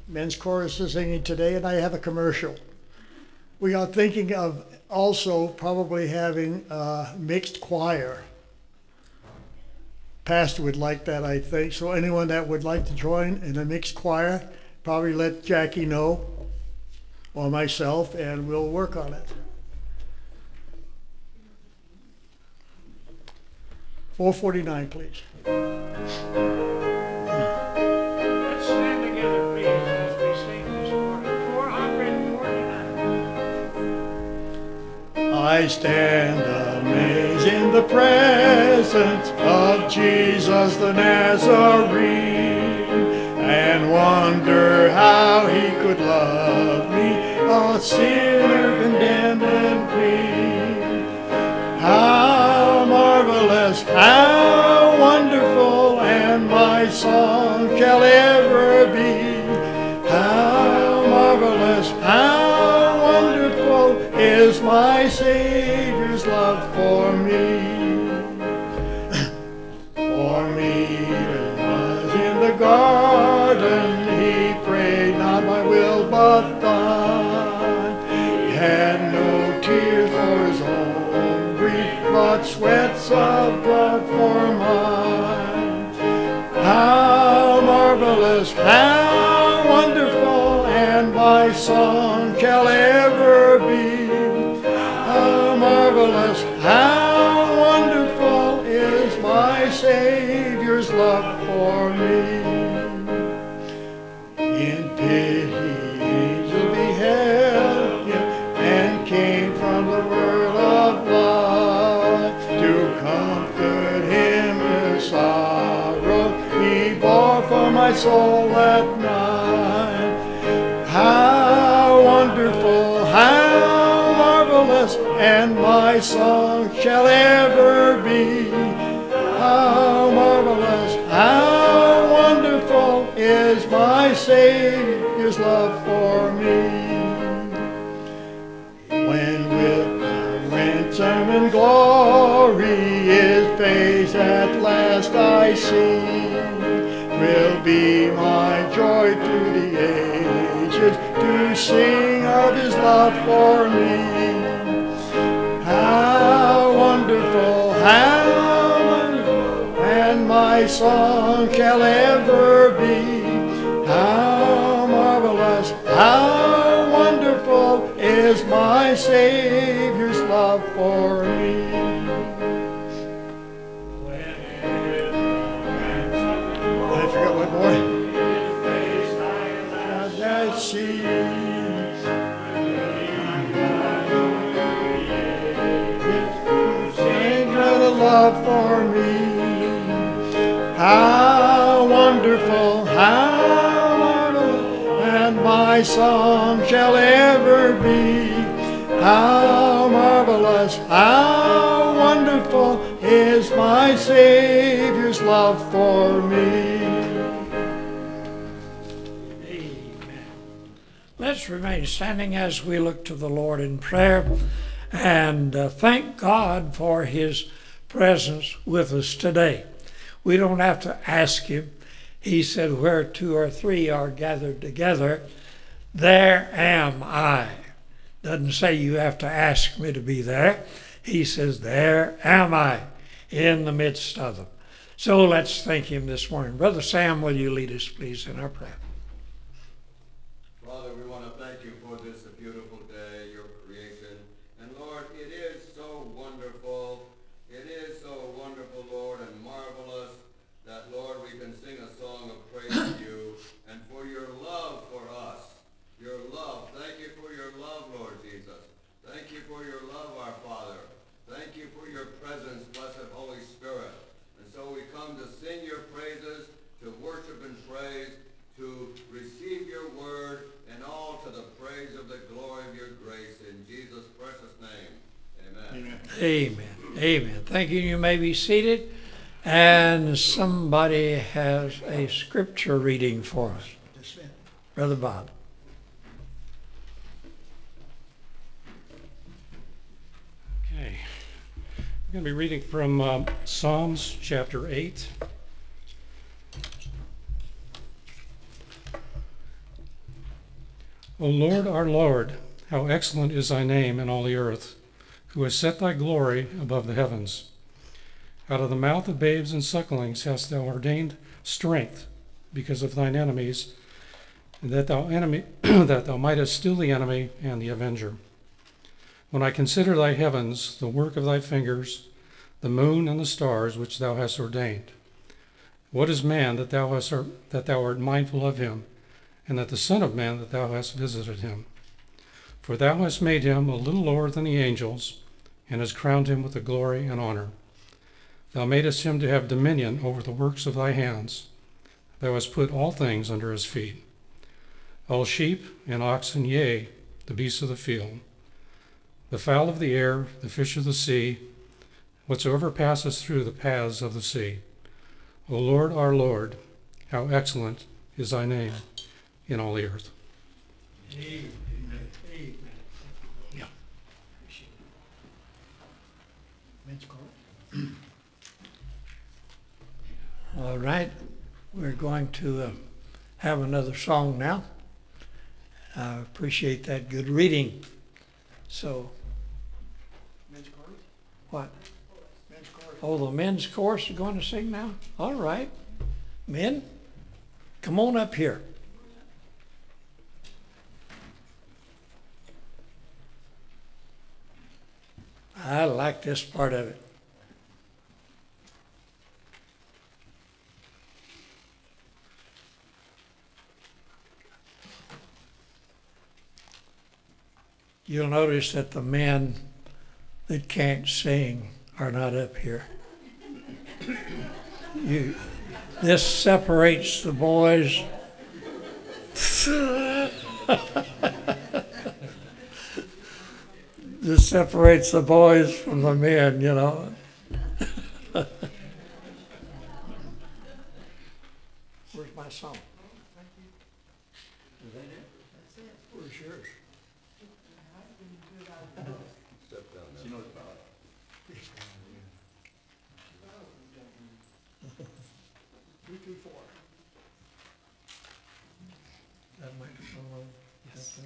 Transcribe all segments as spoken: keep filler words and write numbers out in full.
men's chorus is singing today, and I have a commercial. We are thinking of also probably having a mixed choir. Pastor would like that, I think. So anyone that would like to join in a mixed choir, probably let Jackie know or myself, and we'll work on it. four forty-nine, please. Let's stand together, please, as we sing this morning. four forty-nine. I stand amazed in the presence of Jesus the Nazarene, and wonder how he could love me, a sinner condemned and clean. How marvelous, how wonderful, and my song shall ever be. How marvelous, how wonderful is my Savior's love for me. For me it was in the garden, he prayed, not my will but thine. He had no tears for his own grief, but sweats of blood for mine. How marvelous, how wonderful, and my song shall ever be. How marvelous, how wonderful is my Savior's love for me. In pity, angel beheld him, and came from the world of light to comfort him in sorrow. He bore for my soul that night. How wonderful, how marvelous, and my song shall ever be. How marvelous, how wonderful is my Savior's love for me. When with the ransom and glory his face at last I see, will be my joy through the ages to sing of his love for me. How wonderful, how wonderful, and my song shall ever be. How marvelous, how wonderful is my Savior's love for me. I forgot what more. I see. Sing the love for me. How wonderful, how marvelous, and my song shall ever be. How marvelous, how wonderful is my Savior's love for me. Let's remain standing as we look to the Lord in prayer and uh, thank God for his presence with us today. We don't have to ask him. He said, where two or three are gathered together, there am I. Doesn't say you have to ask me to be there. He says, there am I in the midst of them. So let's thank him this morning. Brother Sam, will you lead us, please, in our prayer? Father, we want to thank you for this beautiful day, your creation. And Lord, it is so wonderful. It is so wonderful, Lord, and marvelous that, Lord, we can sing a song of praise to you and for your love for us. Your love. Thank you for your love, Lord Jesus. Thank you for your love, our Father. Thank you for your presence, blessed Holy Spirit. And so we come to sing your praises, to worship and praise, to receive your word, and all to the praise of the glory of your grace. In Jesus' precious name, amen. Amen. Amen. Thank you. You may be seated. And somebody has a scripture reading for us. Brother Bob. Okay. I'm going to be reading from um, Psalms chapter eight. O Lord, our Lord, how excellent is thy name in all the earth, who has set thy glory above the heavens. Out of the mouth of babes and sucklings hast thou ordained strength because of thine enemies, that thou enemy that thou mightest still the enemy and the avenger. When I consider thy heavens, the work of thy fingers, the moon and the stars which thou hast ordained. What is man that thou hast that thou art mindful of him, and that the Son of Man that thou hast visited him? For thou hast made him a little lower than the angels, and hast crowned him with the glory and honor. Thou madest him to have dominion over the works of thy hands. Thou hast put all things under his feet, all sheep and oxen, yea, the beasts of the field, the fowl of the air, the fish of the sea, whatsoever passes through the paths of the sea. O Lord, our Lord, how excellent is thy name in all the earth. Amen. Amen. Yeah. Men's chorus. All right, we're going to uh, have another song now. I appreciate that good reading. So, Men's chorus. what? Men's chorus. Oh, the men's chorus is going to sing now? All right. Men, come on up here. I like this part of it. You'll notice that the men that can't sing are not up here. You, this separates the boys. This separates the boys from the men, you know. Where's my song? Is that it? That's it. Where's yours? She knows about Three, two, four. That microphone on? Yes.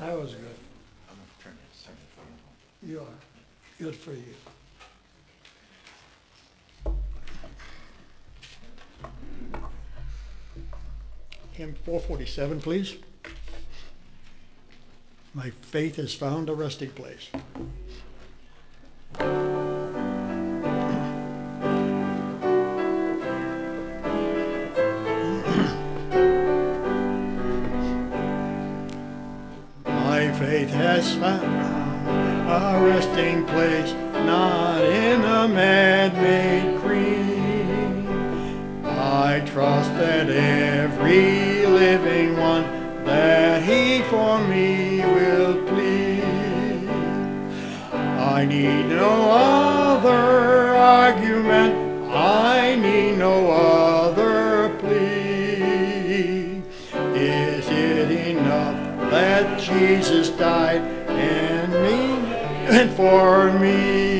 That was good. I'm gonna turn this, turn it for you. You are. Good for you. Hymn four forty-seven, please. My faith has found a resting place. My faith has found a resting place, not in a man-made creed. I trust that every living one that he for me will plead. I need no other argument, I need no other plea. Is it enough that Jesus died and me and for me?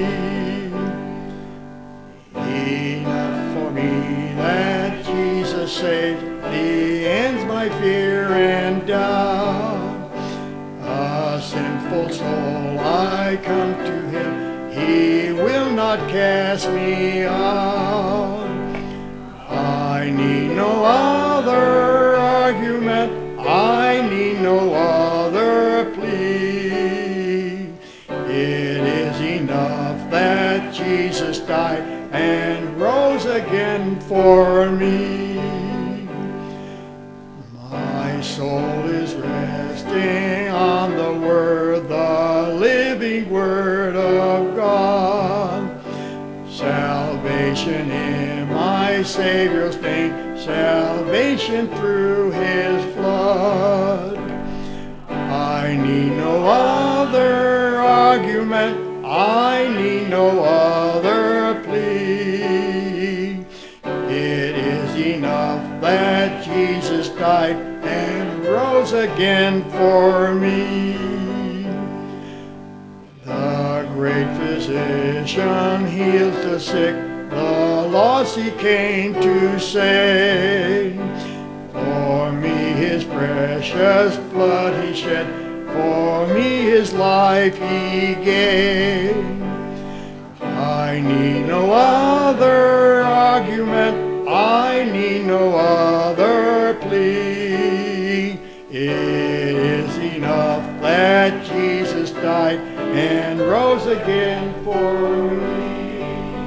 Enough for me that Jesus saved, the ends my fear and doubt. A sinful soul, I come to him, he will not cast me out. I need no other argument, I need no other plea. It is enough that Jesus died and rose again for me. My soul is resting on the Word, the living Word of God. Salvation in my Savior's name, salvation through his blood. I need no other argument, I need no other plea. It is enough that Jesus died and rose again for me. The great physician heals the sick, the lost he came to save. For me his precious blood he shed, for me his life he gave. I need no other argument, I need no other plea. It is enough that Jesus died and rose again for me.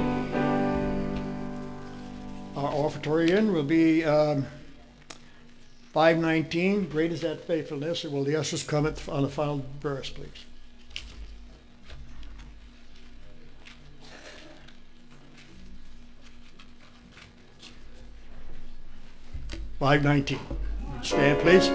Our offertory hymn will be um, five nineteen, Great is that faithfulness. And will the ushers comment on the final verse, please? five nineteen. Stand, please.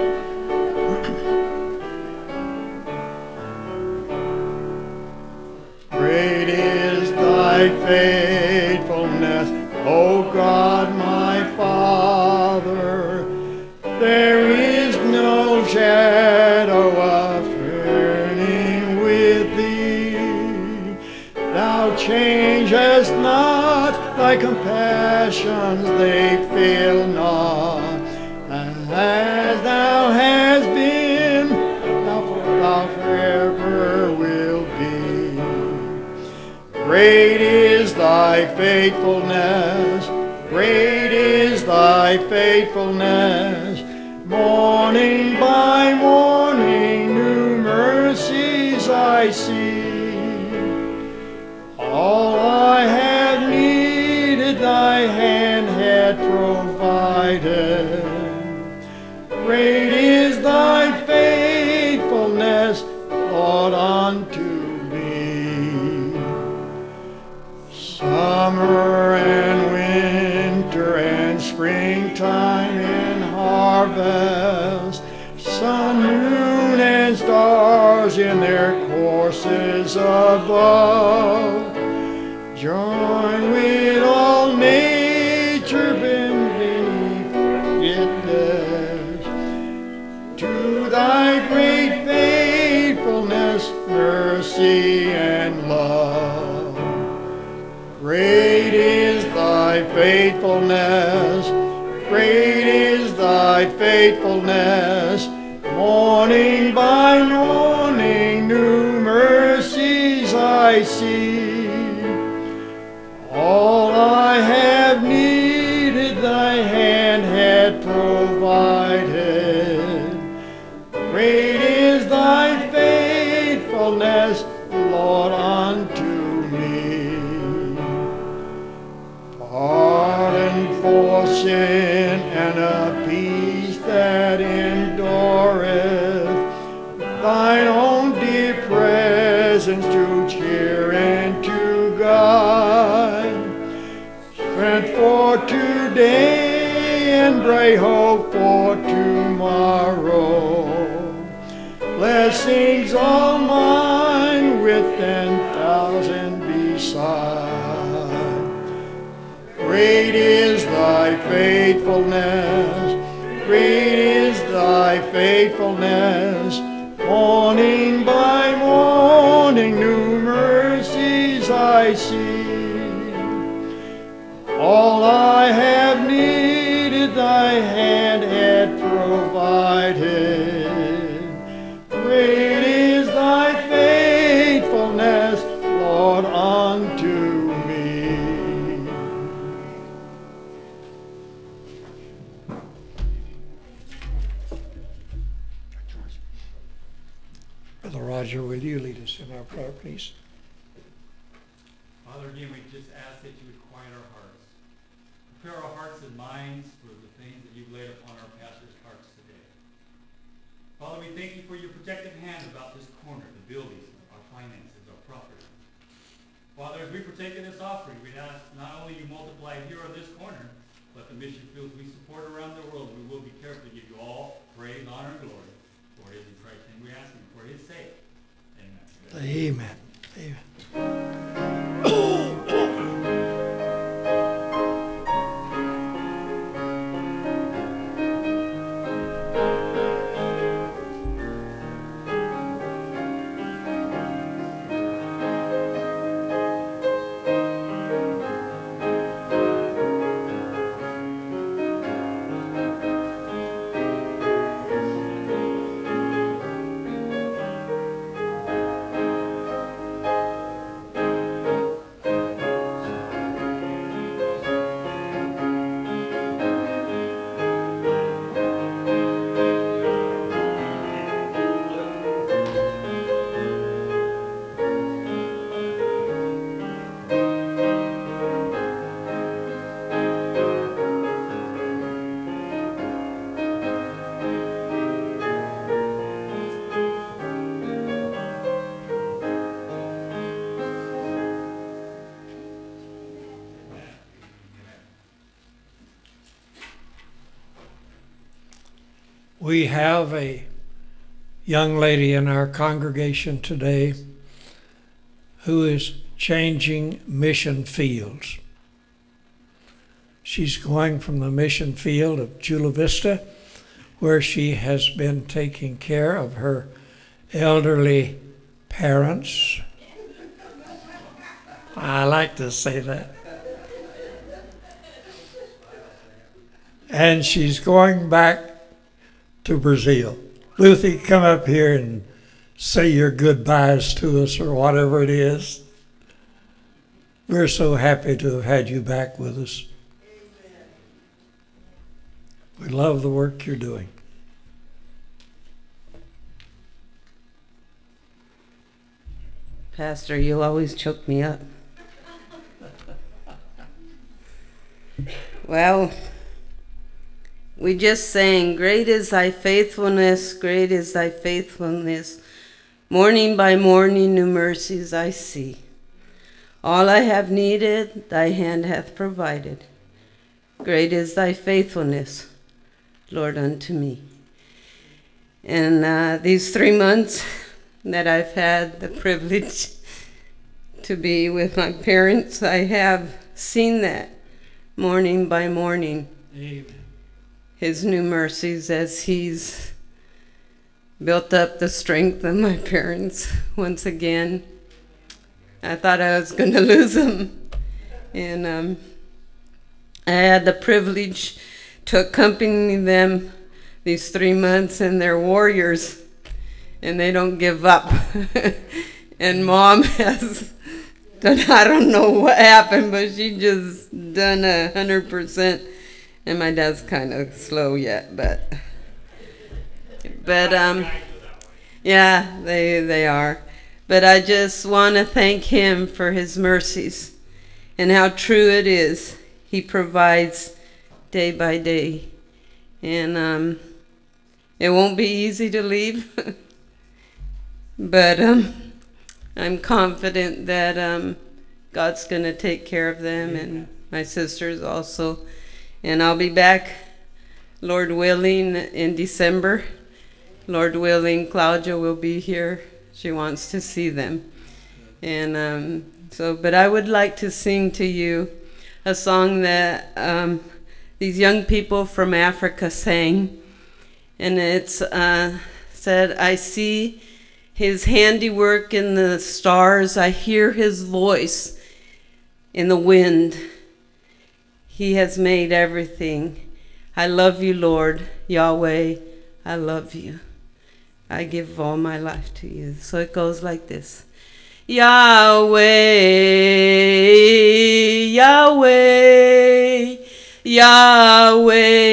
Great is thy faithfulness, O God my Father. There is no shadow of turning with thee. Thou changest not, thy compassions they fail not. As thou hast been, thou, thou forever will be. Great is thy faithfulness, great is thy faithfulness. Morning by morning new mercies I see. All I have needed thy hand had provided. Great is thy faithfulness, Lord, unto me. Summer and winter and springtime and harvest, sun, moon, and stars in their courses above, join with all nature beneath witness to thy great faithfulness, mercy, and love. Great is thy faithfulness, great is thy faithfulness, more Morning by morning, new mercies I see. All I have needed, thy hand had provided. Great is thy faithfulness, Lord, unto me. Pardon for sin and a peace that endureth, thine own dear presence to cheer and to guide, strength for today and bright hope for tomorrow, blessings all mine with ten thousand beside. Great is thy faithfulness, great is thy faithfulness. Morning by morning, new mercies I see. All I have needed, thy hand had provided. Great is thy faithfulness, Lord, unto me. Brother Roger, will you lead us in our prayer, please? Father, again, we just ask that you would quiet our hearts. Prepare our hearts and minds for the things that you've laid upon our pastor's hearts today. Father, we thank you for your protective hand about this corner, the buildings, our finances, our property. Father, as we partake in this offering, we ask not only you multiply here on this corner, but the mission fields we support around the world, we will be careful to give you all praise, honor, and glory. For it is in Christ's name we ask you, for his sake. Amen. Amen. We have a young lady in our congregation today who is changing mission fields. She's going from the mission field of Chula Vista, where she has been taking care of her elderly parents. I like to say that. And she's going back to Brazil. Lucy, come up here and say your goodbyes to us, or whatever it is. We're so happy to have had you back with us. We love the work you're doing. Pastor, you always choke me up. Well, we just sang, great is thy faithfulness, great is thy faithfulness. Morning by morning, new mercies I see. All I have needed, thy hand hath provided. Great is thy faithfulness, Lord, unto me. And uh, these three months that I've had the privilege to be with my parents, I have seen that morning by morning. Amen. His new mercies as he's built up the strength of my parents once again. I thought I was going to lose them. And um, I had the privilege to accompany them these three months, and they're warriors. and they don't give up. And Mom has done, I don't know what happened, but she just done a hundred percent. And my dad's kind of slow yet, but but um, yeah, they they are. But I just want to thank him for his mercies and how true it is. He provides day by day, and um, it won't be easy to leave, but um, I'm confident that um, God's going to take care of them and my sisters also. And I'll be back, Lord willing, in December. Lord willing, Claudia will be here. She wants to see them. And um, so, but I would like to sing to you a song that um, these young people from Africa sang. And it's uh, said, I see his handiwork in the stars. I hear his voice in the wind. He has made everything. I love you, Lord, Yahweh. I love you. I give all my life to you. So it goes like this. Yahweh, Yahweh, Yahweh,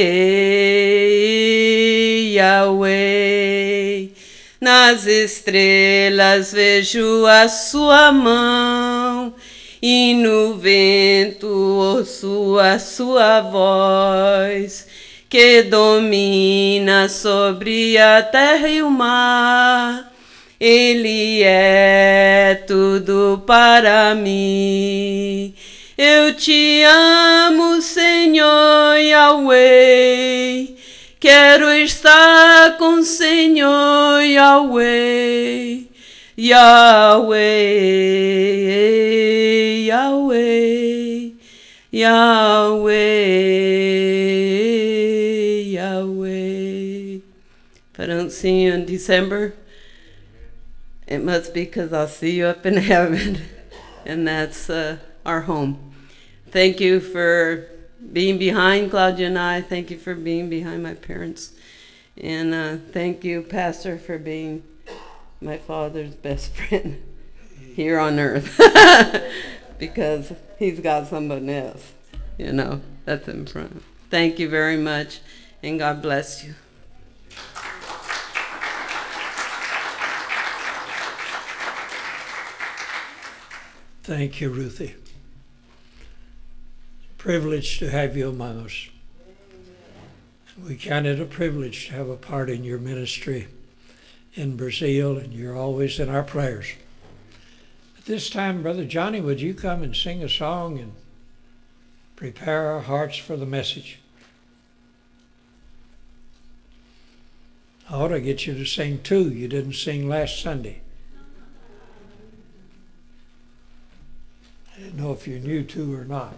Yahweh. Nas estrelas vejo a sua mão, e no vento ouço a sua voz, que domina sobre a terra e o mar. Ele é tudo para mim. Eu te amo, Senhor Yahweh. Quero estar com o Senhor Yahweh. Yahweh, Yahweh, Yahweh, Yahweh. If I don't see you in December, it must be because I'll see you up in heaven. And that's uh, our home. Thank you for being behind Claudia and I. Thank you for being behind my parents. And uh, thank you, Pastor, for being my father's best friend here on earth. Because he's got somebody else, you know, that's in front. Thank you very much, and God bless you. Thank you, Ruthie. Privileged to have you among us. We count it a privilege to have a part in your ministry in Brazil, and you're always in our prayers. At this time, Brother Johnny, would you come and sing a song and prepare our hearts for the message? I ought to get you to sing two. You didn't sing last Sunday. I didn't know if you knew two or not.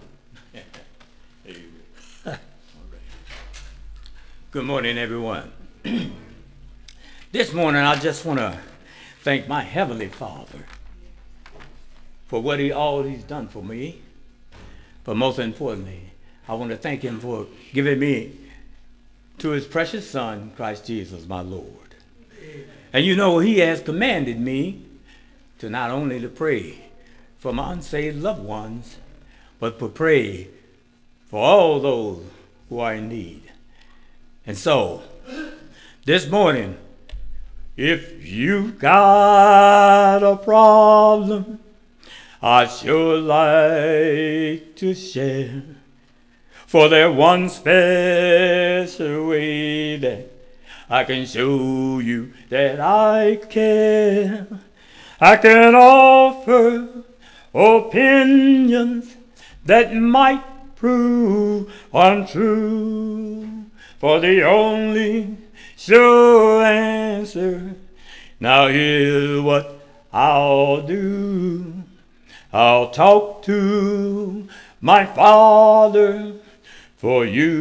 Good morning, everyone. This morning, I just want to thank my Heavenly Father for what he all he's done for me. But most importantly, I want to thank him for giving me to his precious Son, Christ Jesus, my Lord. And you know, he has commanded me to not only to pray for my unsaved loved ones, but to pray for all those who are in need. And so, this morning, if you got a problem, I sure like to share. For there's one special way that I can show you that I care. I can offer opinions that might prove untrue. For the only sure answer, now here's what I'll do. I'll talk to my Father for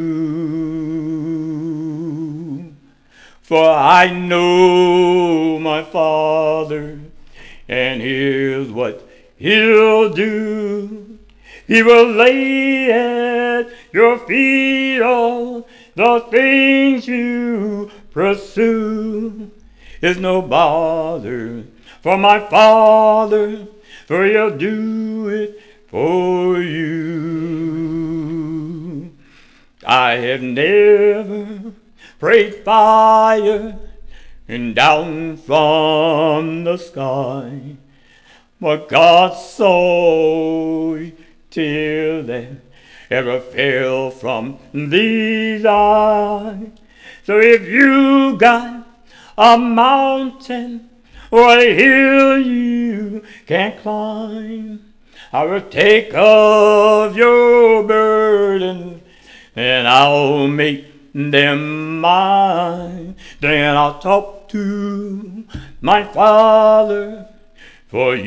you. For I know my Father, and here's what he'll do. He will lay at your feet all the things you pursue. is no bother for my Father, for he'll do it for you. I have never prayed fire and down from the sky, but God saw till then ever fell from these eyes. So if you got a mountain or a hill you can't climb, I will take of your burden and I'll make them mine. Then I'll talk to my Father for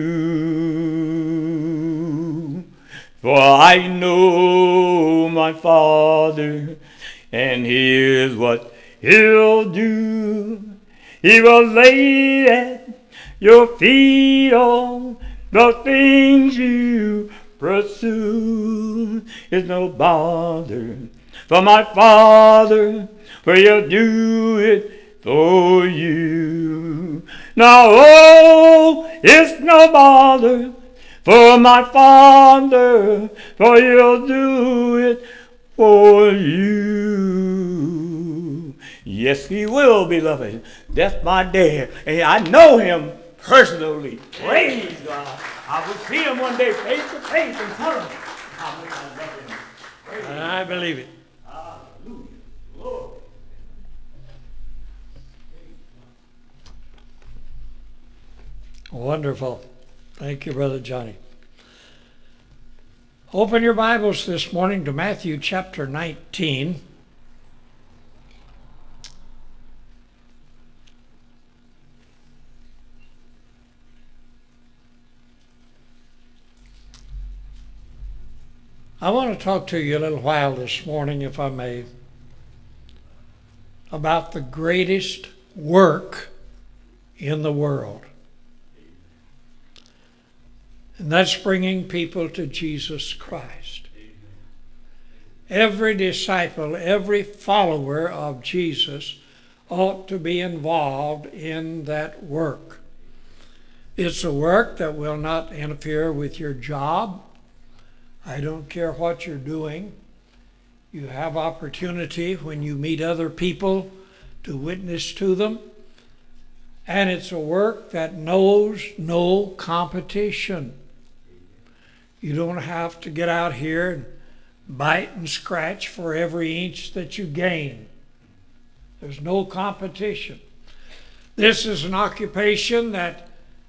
you. For I know my Father, and here's what he'll do. He will lay at your feet all the things you pursue. It's no bother for my Father, for he'll do it for you. Now, oh, it's no bother for my Father, for he'll do it for you. Yes, he will, beloved. That's my dad. And I know him personally. Praise God. I will see him one day face to face and tell him how much I love him. Praise And I believe it. Hallelujah. Lord. Wonderful. Thank you, Brother Johnny. Open your Bibles this morning to Matthew chapter nineteen. I want to talk to you a little while this morning, if I may, about the greatest work in the world. And that's bringing people to Jesus Christ. Every disciple, every follower of Jesus ought to be involved in that work. It's a work that will not interfere with your job. I don't care what you're doing. You have opportunity when you meet other people to witness to them. And it's a work that knows no competition. You don't have to get out here and bite and scratch for every inch that you gain. There's no competition. This is an occupation that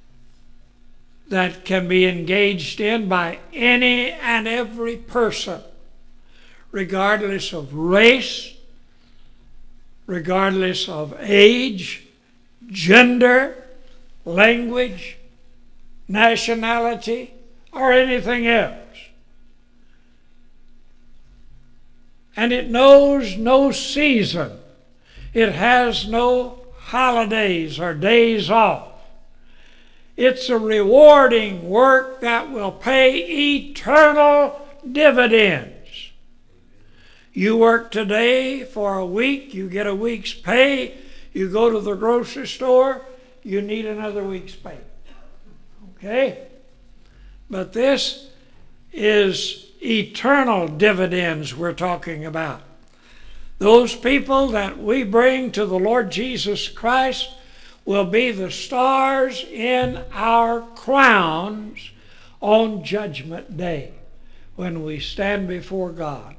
that can be engaged in by any and every person, regardless of race, regardless of age, gender, language, nationality, or anything else. And it knows no season. It has no holidays or days off. It's a rewarding work that will pay eternal dividends. You work today for a week, you get a week's pay. You go to the grocery store, you need another week's pay. Okay? But this is eternal dividends we're talking about. Those people that we bring to the Lord Jesus Christ will be the stars in our crowns on Judgment Day when we stand before God.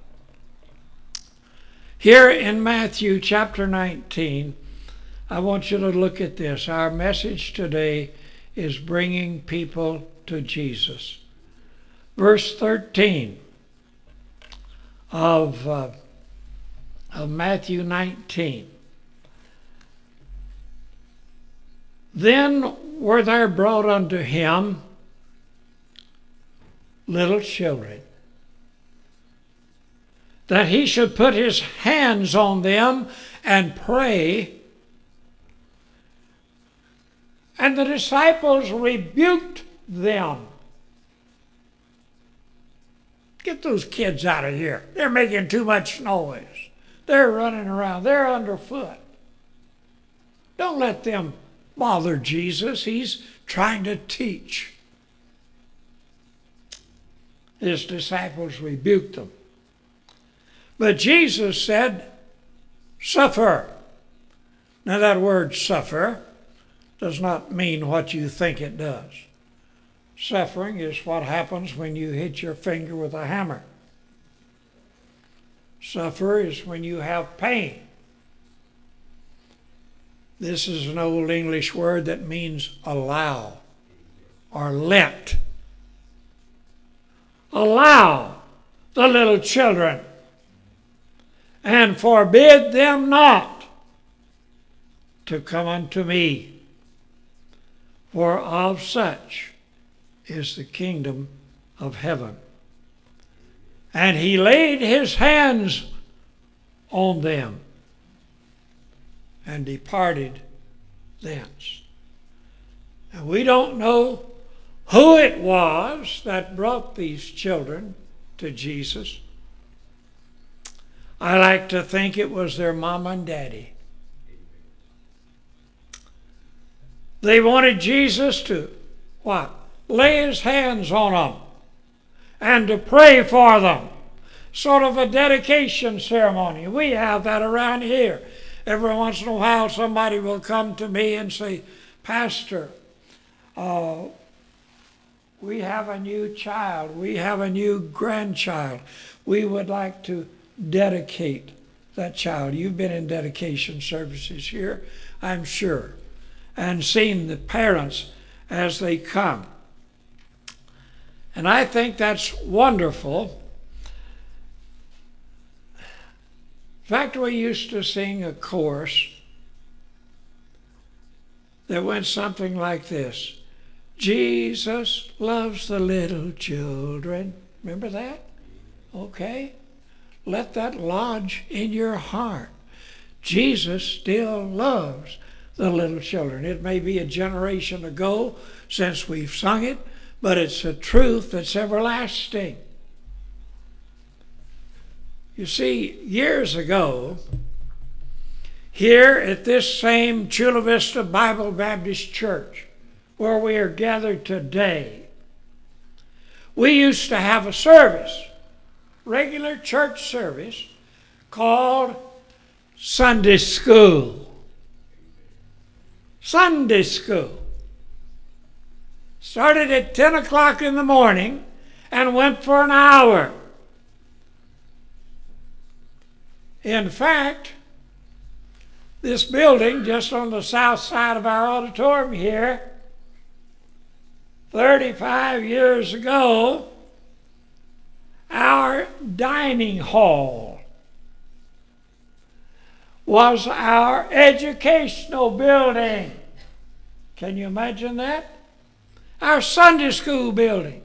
Here in Matthew chapter nineteen, I want you to look at this. Our message today is bringing people to Jesus. Verse thirteen of, uh, of Matthew nineteen. Then were there brought unto him little children, that he should put his hands on them and pray. And the disciples rebuked them. Get those kids out of here. They're making too much noise. They're running around. They're underfoot. Don't let them bother Jesus. He's trying to teach. His disciples rebuked them. But Jesus said, suffer. Now that word suffer does not mean what you think it does. Suffering is what happens when you hit your finger with a hammer. Suffer is when you have pain. This is an old English word that means allow or let. Allow the little children and forbid them not to come unto me, for of such is the kingdom of heaven. And he laid his hands on them and departed thence. And we don't know who it was that brought these children to Jesus. I like to think it was their mom and daddy. They wanted Jesus to, what? Lay his hands on them and to pray for them. Sort of a dedication ceremony. We have that around here. Every once in a while somebody will come to me and say, Pastor, uh, we have a new child. We have a new grandchild. We would like to dedicate that child. You've been in dedication services here, I'm sure, and seen the parents as they come. And I think that's wonderful. In fact, we used to sing a chorus that went something like this. Jesus loves the little children. Remember that? Okay. Let that lodge in your heart. Jesus still loves the little children. It may be a generation ago since we've sung it, but it's a truth that's everlasting. You see, years ago, here at this same Chula Vista Bible Baptist Church, where we are gathered today, we used to have a service, regular church service, called Sunday School. Sunday School. Started at ten o'clock in the morning and went for an hour. In fact, this building just on the south side of our auditorium here, thirty-five years ago, our dining hall was our educational building. Can you imagine that? Our Sunday school building.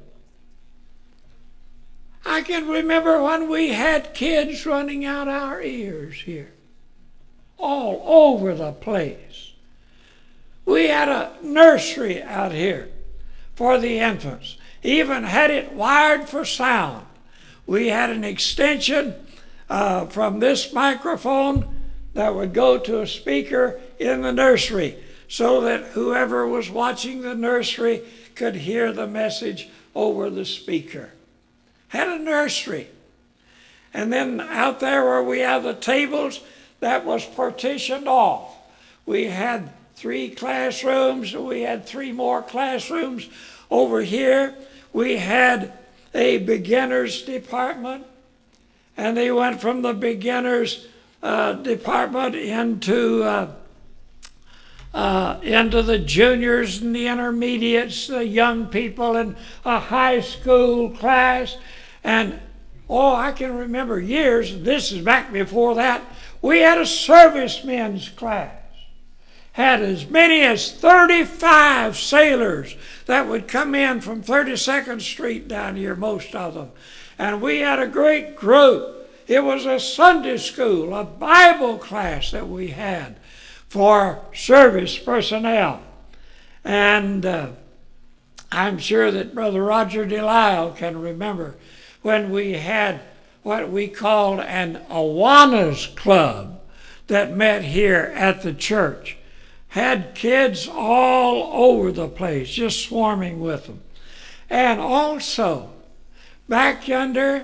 I can remember when we had kids running out our ears here, all over the place. We had a nursery out here for the infants, even had it wired for sound. We had an extension uh, from this microphone that would go to a speaker in the nursery so that whoever was watching the nursery could hear the message over the speaker. Had a nursery. And then out there where we have the tables, that was partitioned off. We had three classrooms. We had three more classrooms over here. We had a beginners department, and they went from the beginners uh, department into uh, uh, into the juniors and the intermediates, the young people, and a high school class. And oh, I can remember years, this is back before that, we had a servicemen's class. Had as many as thirty-five sailors that would come in from thirty-second Street down here, most of them. And we had a great group. It was a Sunday school, a Bible class that we had for service personnel. And uh, I'm sure that Brother Roger Delisle can remember when we had what we called an Awanas Club that met here at the church. had kids all over the place, just swarming with them. And also, back yonder,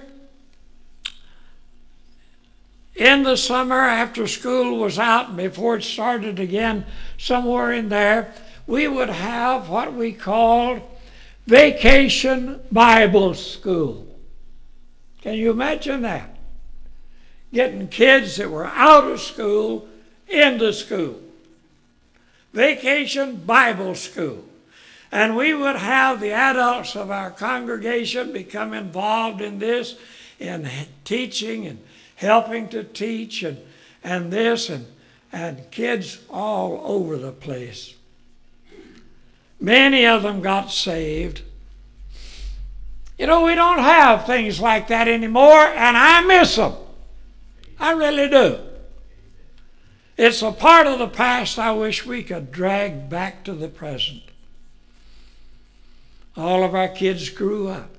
in the summer after school was out and before it started again, somewhere in there, we would have what we called Vacation Bible School. Can you imagine that? Getting kids that were out of school into school. Vacation Bible School. And we would have the adults of our congregation become involved in this, in teaching and helping to teach and, and this, and, and kids all over the place. Many of them got saved. You know, we don't have things like that anymore, and I miss them. I really do. It's a part of the past I wish we could drag back to the present. All of our kids grew up.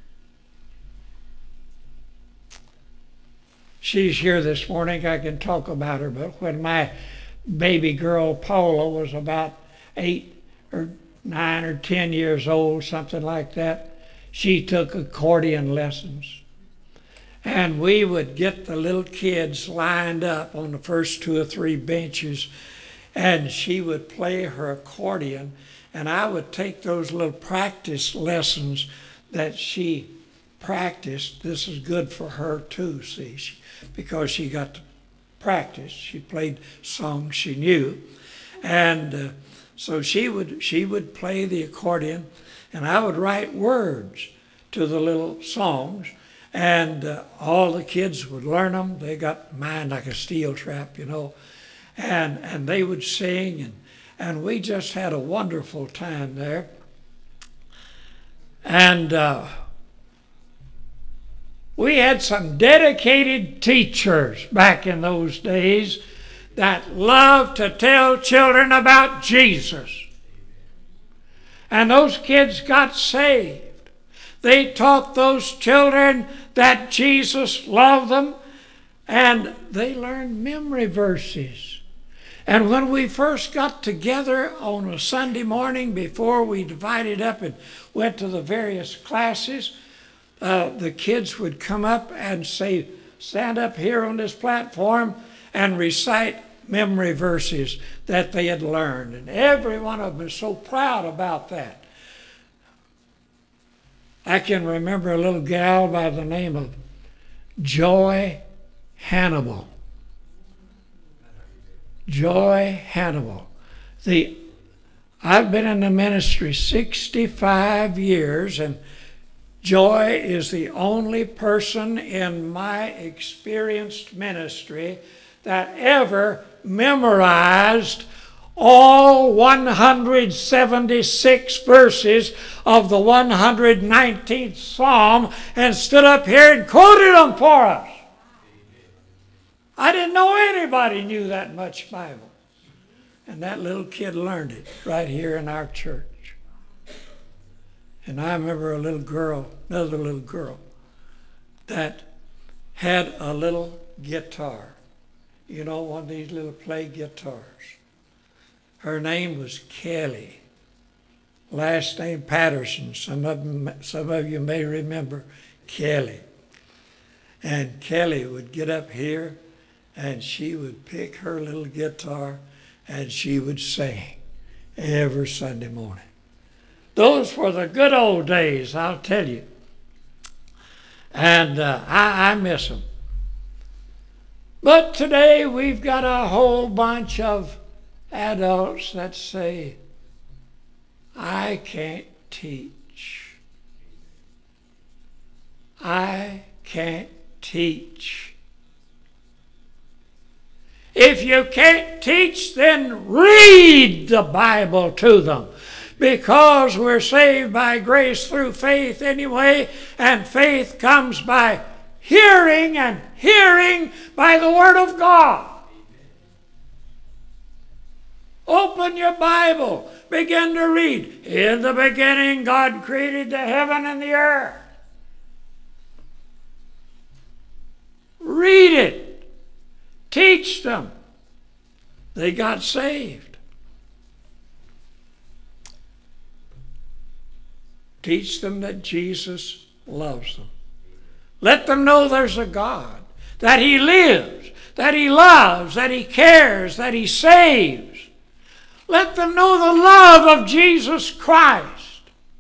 She's here this morning. I can talk about her, but when my baby girl Paula was about eight or nine or ten years old, something like that, she took accordion lessons. And we would get the little kids lined up on the first two or three benches, and she would play her accordion, and I would take those little practice lessons that she practiced. This is good for her too, see, she, because she got to practice. She played songs she knew, and uh, so she would she would play the accordion, and I would write words to the little songs. And uh, all the kids would learn them. They got mind like a steel trap, you know. And and they would sing, and, and we just had a wonderful time there. And uh, we had some dedicated teachers back in those days that loved to tell children about Jesus. And those kids got saved. They taught those children that Jesus loved them, and they learned memory verses. And when we first got together on a Sunday morning before we divided up and went to the various classes, uh, the kids would come up and say, stand up here on this platform and recite memory verses that they had learned. And every one of them was so proud about that. I can remember a little gal by the name of Joy Hannibal. Joy Hannibal. The, I've been in the ministry sixty-five years, and Joy is the only person in my experienced ministry that ever memorized all one hundred seventy-six verses of the one hundred nineteenth Psalm and stood up here and quoted them for us. I didn't know anybody knew that much Bible. And that little kid learned it right here in our church. And I remember a little girl, another little girl, that had a little guitar. You know, one of these little play guitars. Her name was Kelly. Last name Patterson. Some of them, some of you may remember Kelly. And Kelly would get up here and she would pick her little guitar and she would sing every Sunday morning. Those were the good old days, I'll tell you. And uh, I, I miss them. But today we've got a whole bunch of adults that say, I can't teach. I can't teach. If you can't teach, then read the Bible to them. Because we're saved by grace through faith anyway, and faith comes by hearing, and hearing by the Word of God. Open your Bible. Begin to read. In the beginning, God created the heaven and the earth. Read it. Teach them. They got saved. Teach them that Jesus loves them. Let them know there's a God, that He lives, that He loves, that He cares, that He saves. Let them know the love of Jesus Christ.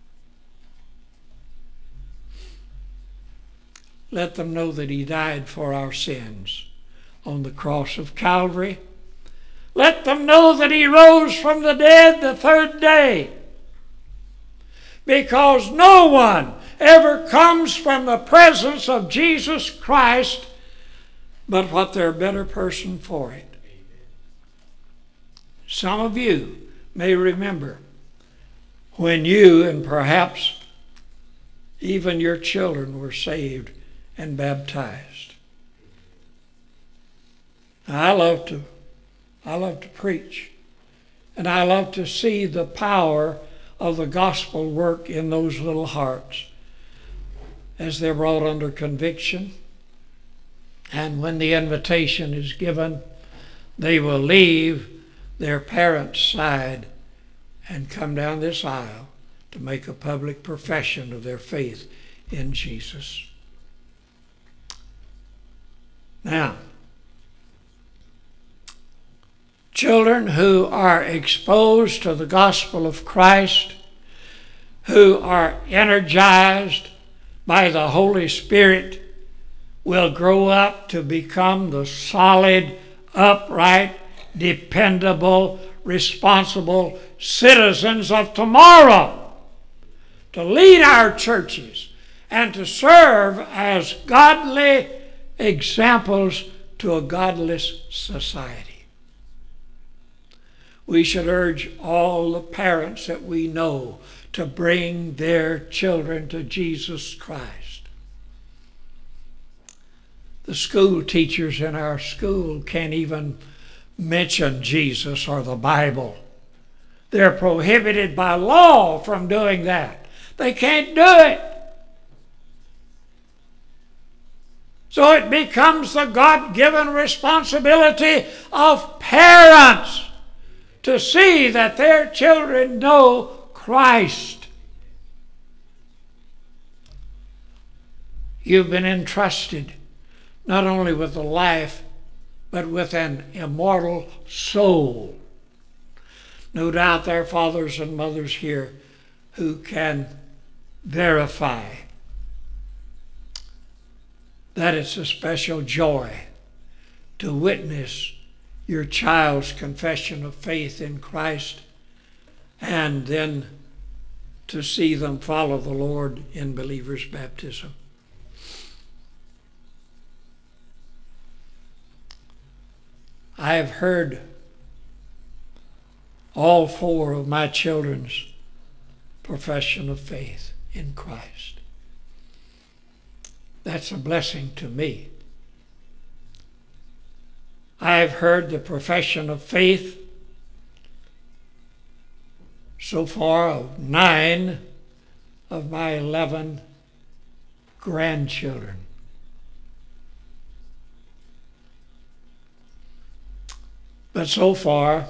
Let them know that He died for our sins on the cross of Calvary. Let them know that He rose from the dead the third day. Because no one ever comes from the presence of Jesus Christ but what they're a better person for it. Some of you may remember when you and perhaps even your children were saved and baptized. I love to, I love to preach, and I love to see the power of the gospel work in those little hearts as they're brought under conviction. And when the invitation is given, they will leave their parents' side and come down this aisle to make a public profession of their faith in Jesus. Now, children who are exposed to the gospel of Christ, who are energized by the Holy Spirit, will grow up to become the solid, upright, dependable, responsible citizens of tomorrow, to lead our churches and to serve as godly examples to a godless society. We should urge all the parents that we know to bring their children to Jesus Christ. The school teachers in our school can't even mention Jesus or the Bible. They're prohibited by law from doing that. They can't do it. So it becomes the God-given responsibility of parents to see that their children know Christ. You've been entrusted not only with a life, but with an immortal soul. No doubt there are fathers and mothers here who can verify that it's a special joy to witness your child's confession of faith in Christ and then to see them follow the Lord in believers' baptism. I have heard all four of my children's profession of faith in Christ. That's a blessing to me. I have heard the profession of faith so far of nine of my eleven grandchildren. But so far,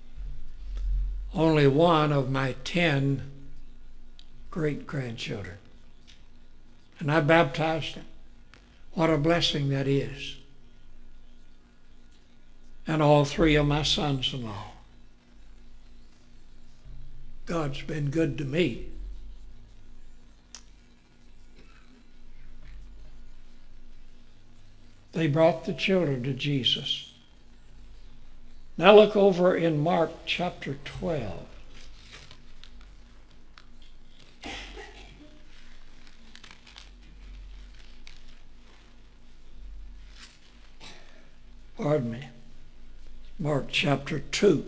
only one of my ten great-grandchildren. And I baptized them. What a blessing that is. And all three of my sons-in-law. God's been good to me. They brought the children to Jesus. Now look over in Mark chapter twelve. Pardon me. Mark chapter two.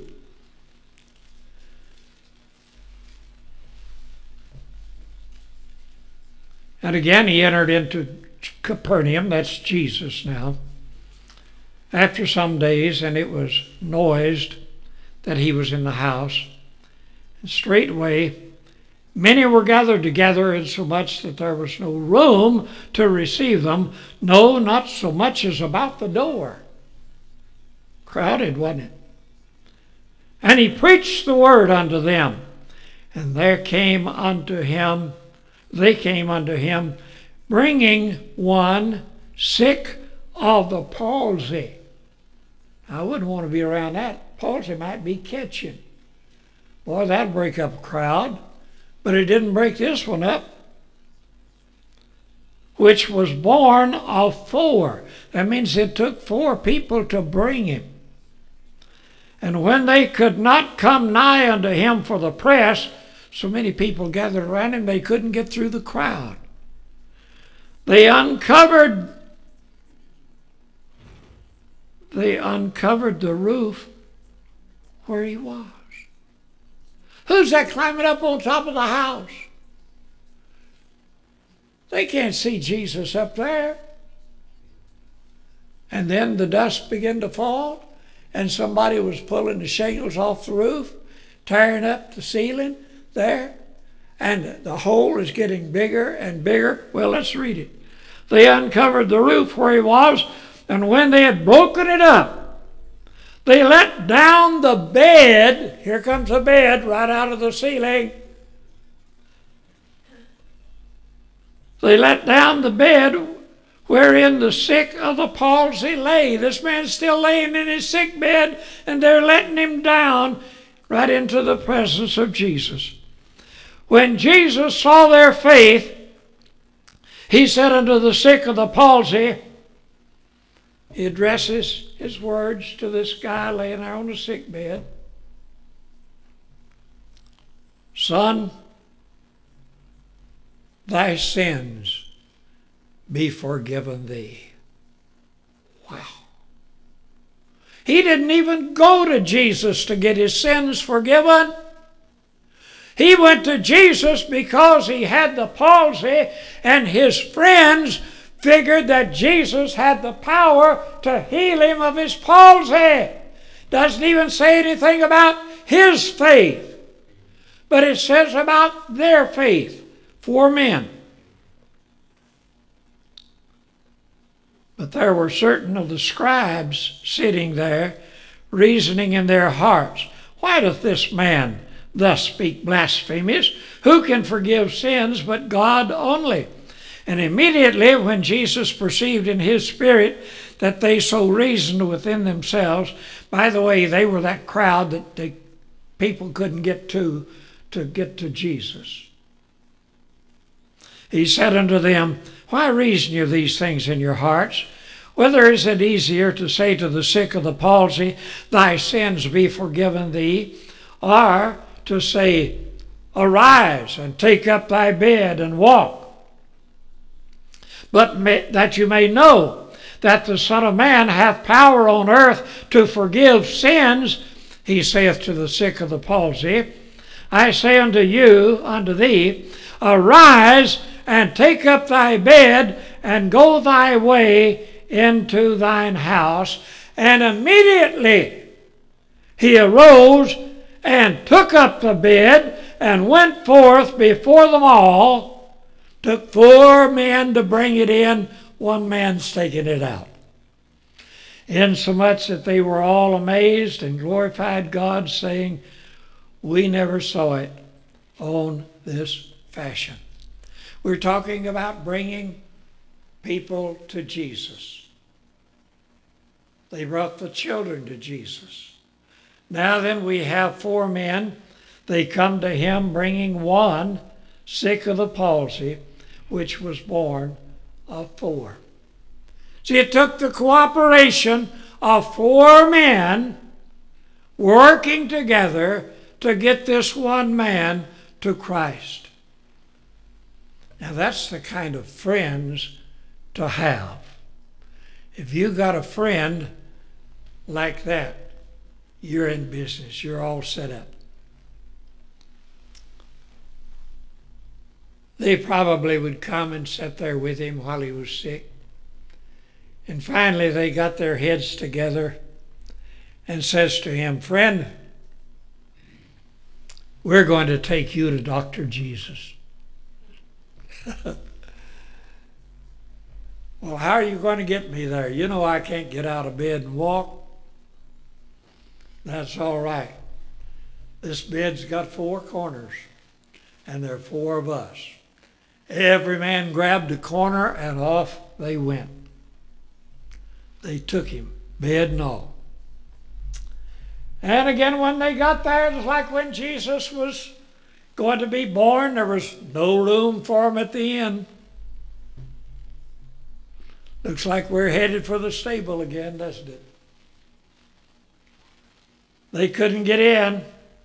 And again he entered into Capernaum, that's Jesus now, after some days, and it was noised that he was in the house. And straightway many were gathered together, insomuch that there was no room to receive them, no, not so much as about the door. Crowded, wasn't it? And he preached the word unto them. And there came unto him they came unto him, bringing one sick of the palsy. I wouldn't want to be around that. Palsy might be catching. Boy, that'd break up a crowd. But it didn't break this one up. Which was born of four. That means it took four people to bring him. And when they could not come nigh unto him for the press, so many people gathered around him, they couldn't get through the crowd. They uncovered, they uncovered the roof where he was. Who's that climbing up on top of the house? They can't see Jesus up there. And then the dust began to fall, and somebody was pulling the shingles off the roof, tearing up the ceiling there, and the hole is getting bigger and bigger. Well, let's read it. They uncovered the roof where he was, and when they had broken it up, they let down the bed. Here comes a bed right out of the ceiling. They let down the bed wherein the sick of the palsy lay. This man's still laying in his sick bed, and they're letting him down right into the presence of Jesus. When Jesus saw their faith, he said unto the sick of the palsy, he addresses his words to this guy laying there on the sick bed. Son, thy sins be forgiven thee. Wow. He didn't even go to Jesus to get his sins forgiven. He went to Jesus because he had the palsy, and his friends figured that Jesus had the power to heal him of his palsy. Doesn't even say anything about his faith, but it says about their faith. Four men. But there were certain of the scribes sitting there, reasoning in their hearts, why doth this man thus speak blasphemies? Who can forgive sins but God only? And immediately when Jesus perceived in his spirit that they so reasoned within themselves, by the way, they were that crowd that the people couldn't get to to get to Jesus. He said unto them, why reason you these things in your hearts? Whether is it easier to say to the sick of the palsy, thy sins be forgiven thee, or to say, arise and take up thy bed and walk? But may, that you may know that the Son of Man hath power on earth to forgive sins, he saith to the sick of the palsy, I say unto you, unto thee, arise and take up thy bed and go thy way into thine house. And immediately he arose and took up the bed and went forth before them all. Took four men to bring it in, one man's taking it out. Insomuch that they were all amazed and glorified God, saying, we never saw it on this fashion. We're talking about bringing people to Jesus. They brought the children to Jesus. Now then, we have four men. They come to him bringing one sick of the palsy, which was born of four. See, it took the cooperation of four men working together to get this one man to Christ. Now that's the kind of friends to have. If you got a friend like that, you're in business. You're all set up. They probably would come and sit there with him while he was sick. And finally they got their heads together and says to him, friend, we're going to take you to Doctor Jesus. Well, how are you going to get me there? You know I can't get out of bed and walk. That's all right. This bed's got four corners, and there are four of us. Every man grabbed a corner and off they went. They took him, bed and all. And again, when they got there, it was like when Jesus was going to be born. There was no room for him at the inn. Looks like we're headed for the stable again, doesn't it? They couldn't get in.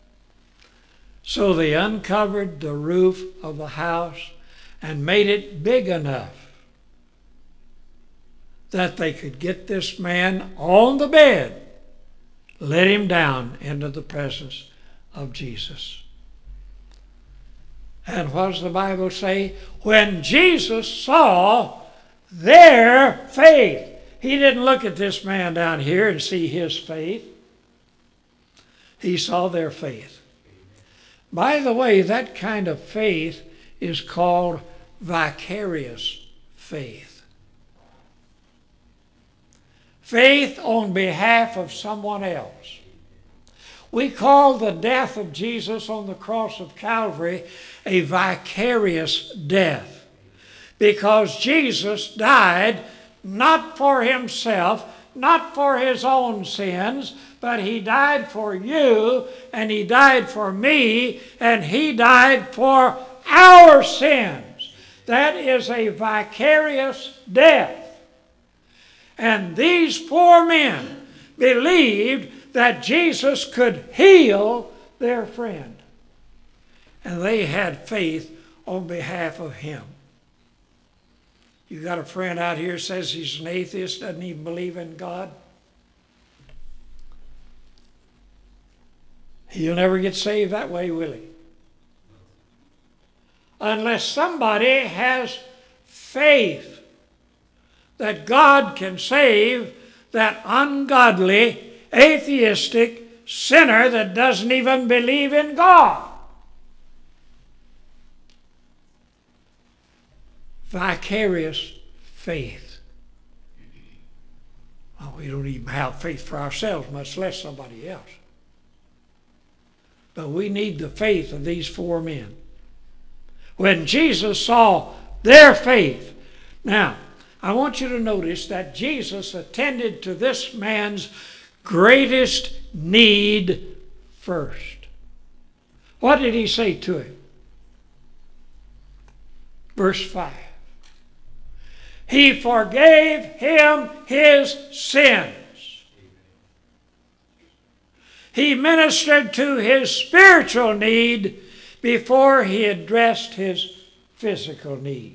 So they uncovered the roof of the house and made it big enough that they could get this man on the bed, let him down into the presence of Jesus. And what does the Bible say? When Jesus saw their faith, he didn't look at this man down here and see his faith. He saw their faith. By the way, that kind of faith is called vicarious faith. Faith on behalf of someone else. We call the death of Jesus on the cross of Calvary a vicarious death, because Jesus died not for himself, not for his own sins, but he died for you, and he died for me, and he died for our sins. That is a vicarious death. And these four men believed that Jesus could heal their friend. And they had faith on behalf of him. You got a friend out here who says he's an atheist, doesn't even believe in God. He'll never get saved that way, will he? Unless somebody has faith that God can save that ungodly, atheistic sinner that doesn't even believe in God. Vicarious faith. Well, we don't even have faith for ourselves, much less somebody else. But we need the faith of these four men. When Jesus saw their faith. Now, I want you to notice that Jesus attended to this man's greatest need first. What did he say to him? Verse five. He forgave him his sins. He ministered to his spiritual need before he addressed his physical need.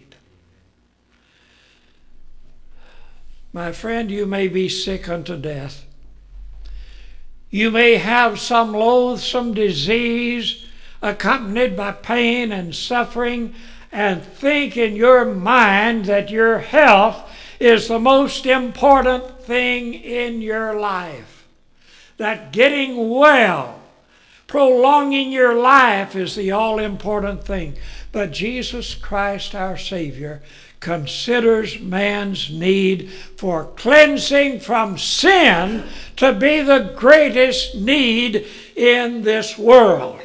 My friend, you may be sick unto death. You may have some loathsome disease accompanied by pain and suffering, and think in your mind that your health is the most important thing in your life. That getting well, prolonging your life is the all-important thing. But Jesus Christ, our Savior, considers man's need for cleansing from sin to be the greatest need in this world.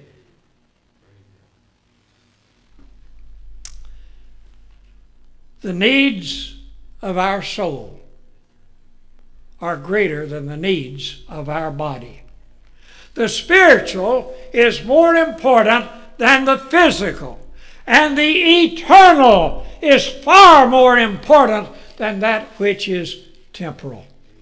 The needs of our soul are greater than the needs of our body. The spiritual is more important than the physical, and the eternal is far more important than that which is temporal.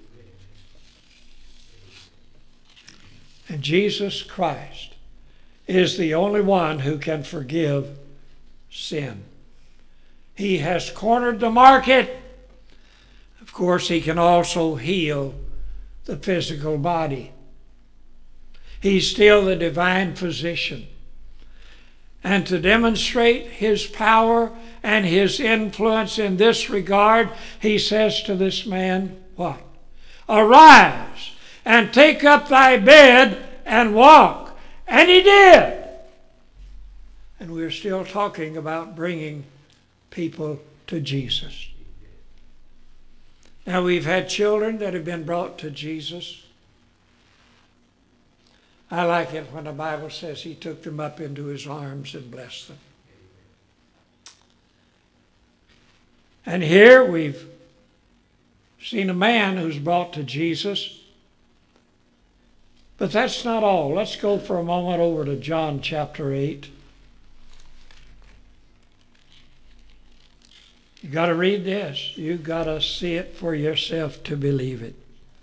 And Jesus Christ is the only one who can forgive sin. He has cornered the market. Of course, he can also heal the physical body. He's still the divine physician. And to demonstrate his power and his influence in this regard, he says to this man, what? Arise and take up thy bed and walk. And he did. And we're still talking about bringing people to Jesus. Now, we've had children that have been brought to Jesus. I like it when the Bible says he took them up into his arms and blessed them. And here we've seen a man who's brought to Jesus. But that's not all. Let's go for a moment over to John chapter eight. You got to read this. You got to see it for yourself to believe it.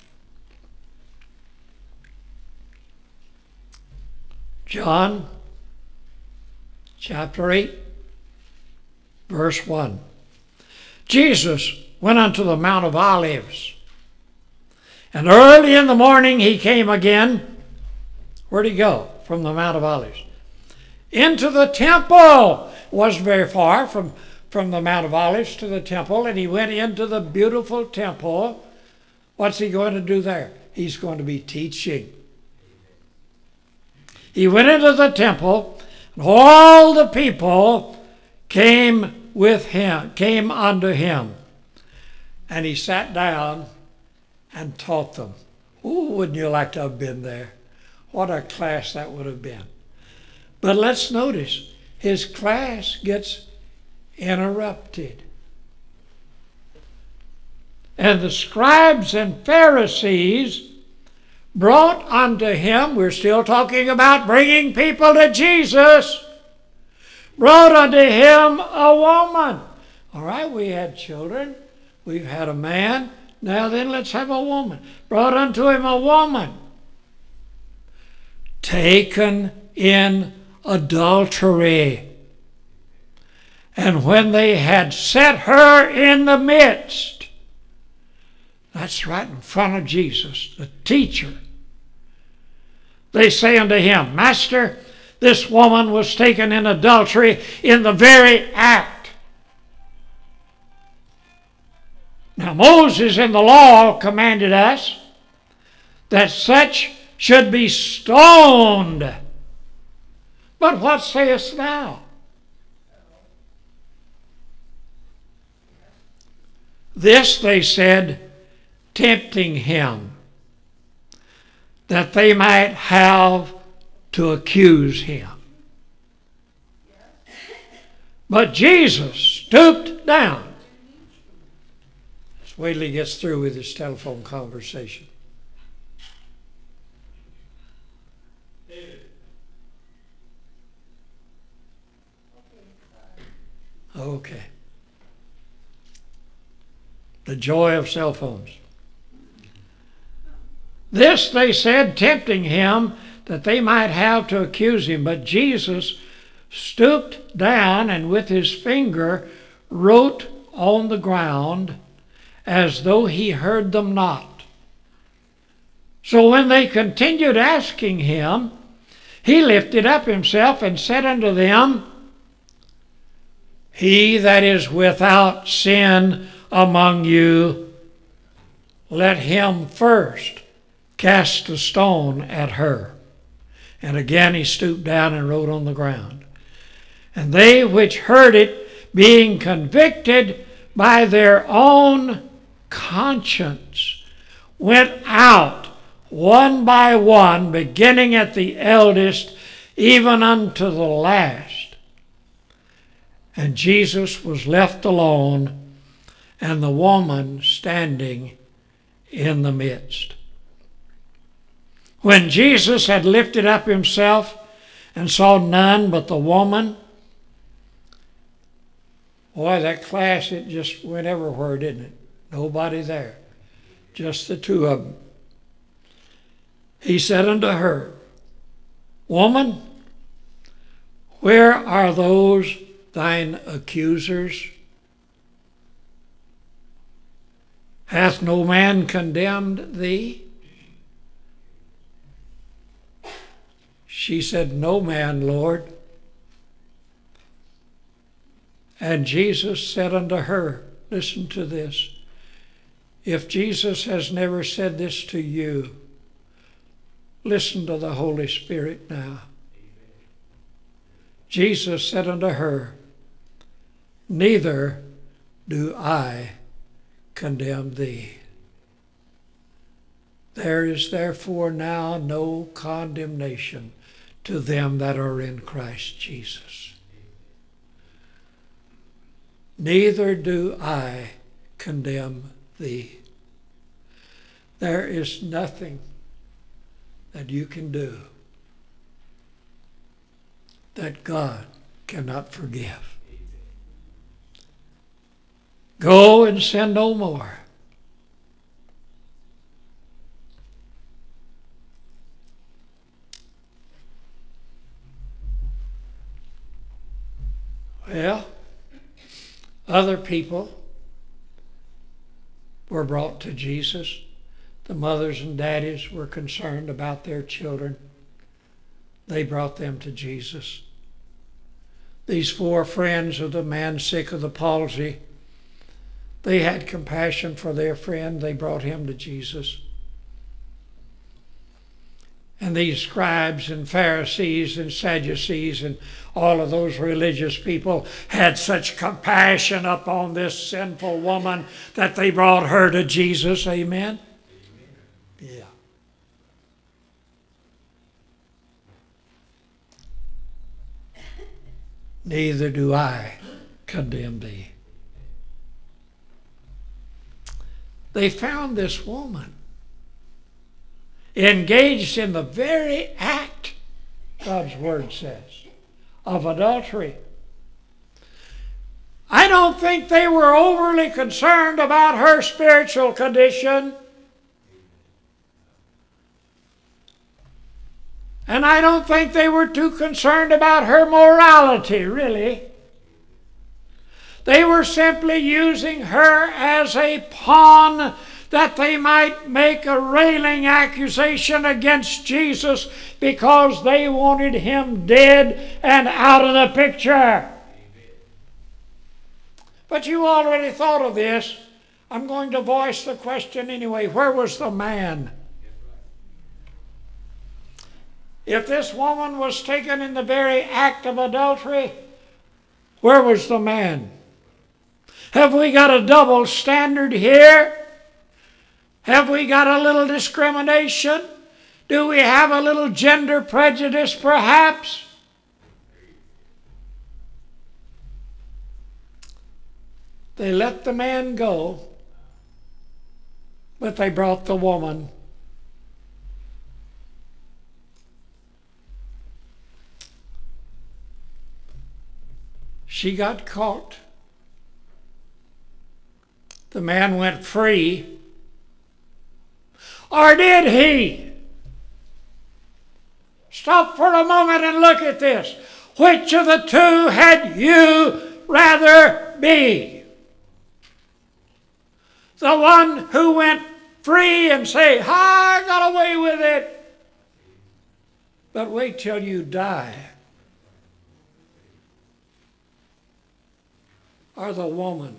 John chapter eight, verse one. Jesus went unto the Mount of Olives, and early in the morning he came again. Where'd he go from the Mount of Olives? Into the temple. Wasn't very far from, from the Mount of Olives to the temple, and he went into the beautiful temple. What's he going to do there? He's going to be teaching. He went into the temple, and all the people came with him, came unto him. And he sat down and taught them. Ooh, wouldn't you like to have been there? What a class that would have been. But let's notice, his class gets interrupted. And the scribes and Pharisees brought unto him, we're still talking about bringing people to Jesus, brought unto him a woman. All right, we had children, we've had a man, now then let's have a woman. Brought unto him a woman, taken in adultery. And when they had set her in the midst, that's right in front of Jesus, the teacher, they say unto him, Master, this woman was taken in adultery in the very act. Now Moses in the law commanded us that such should be stoned. But what sayest thou? This they said, tempting him, that they might have to accuse him. But Jesus stooped down. Let's wait till he gets through with his telephone conversation. Okay. The joy of cell phones. This they said, tempting him, that they might have to accuse him. But Jesus stooped down and with his finger wrote on the ground as though he heard them not. So when they continued asking him, he lifted up himself and said unto them, He that is without sin among you, let him first cast a stone at her. And again he stooped down and wrote on the ground. And they which heard it, being convicted by their own conscience, went out one by one, beginning at the eldest, even unto the last. And Jesus was left alone, and the woman standing in the midst. When Jesus had lifted up himself and saw none but the woman, boy, that class, it just went everywhere, didn't it? Nobody there. Just the two of them. He said unto her, Woman, where are those thine accusers? Hath no man condemned thee? She said, No man, Lord. And Jesus said unto her, listen to this. If Jesus has never said this to you, listen to the Holy Spirit now. Jesus said unto her, Neither do I condemn thee. There is therefore now no condemnation to them that are in Christ Jesus. neither do I condemn thee. There is nothing that you can do that God cannot forgive. Go and sin no more. Well, other people were brought to Jesus. The mothers and daddies were concerned about their children. They brought them to Jesus. These four friends of the man sick of the palsy, they had compassion for their friend. They brought him to Jesus. And these scribes and Pharisees and Sadducees and all of those religious people had such compassion upon this sinful woman that they brought her to Jesus. Amen? Yeah. Neither do I condemn thee. They found this woman engaged in the very act, God's word says, of adultery. I don't think they were overly concerned about her spiritual condition. And I don't think they were too concerned about her morality, really. They were simply using her as a pawn that they might make a railing accusation against Jesus because they wanted him dead and out of the picture. But you already thought of this. I'm going to voice the question anyway. Where was the man? If this woman was taken in the very act of adultery, where was the man? Have we got a double standard here? Have we got a little discrimination? Do we have a little gender prejudice, perhaps? They let the man go, but they brought the woman. She got caught. The man went free. Or did he? Stop for a moment and look at this. Which of the two had you rather be? The one who went free and say, "Ha, I got away with it." But wait till you die. Or the woman?